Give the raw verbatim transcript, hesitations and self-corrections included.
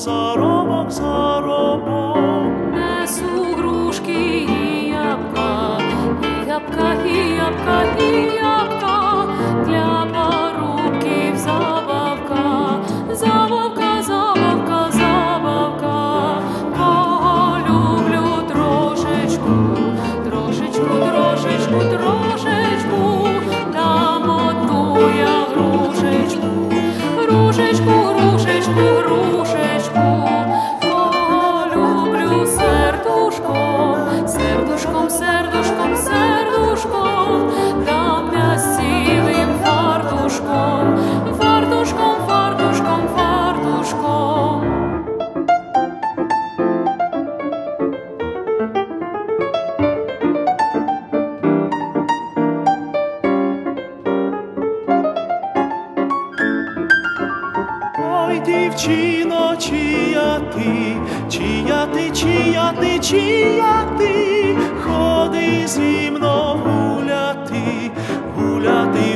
заробок, заробок. Несу грушки і ябка, і ябка, і ябка, і ябка, для парубків забавка, забавка, забавка, забавка. Полюблю трошечку, трошечку, трошечку, трошечку, дам одну я грушечку, грушечку, грушечку, грушечку. Полюблю сердушком, сердушком, сердушком, сердушком, дам я з цілим фартушком, фартушком, фартушком, фартушком. Ой, дівчино, чия ти, чия ти, чия ти, чия ти, ходи зі мною гуляти, гуляти,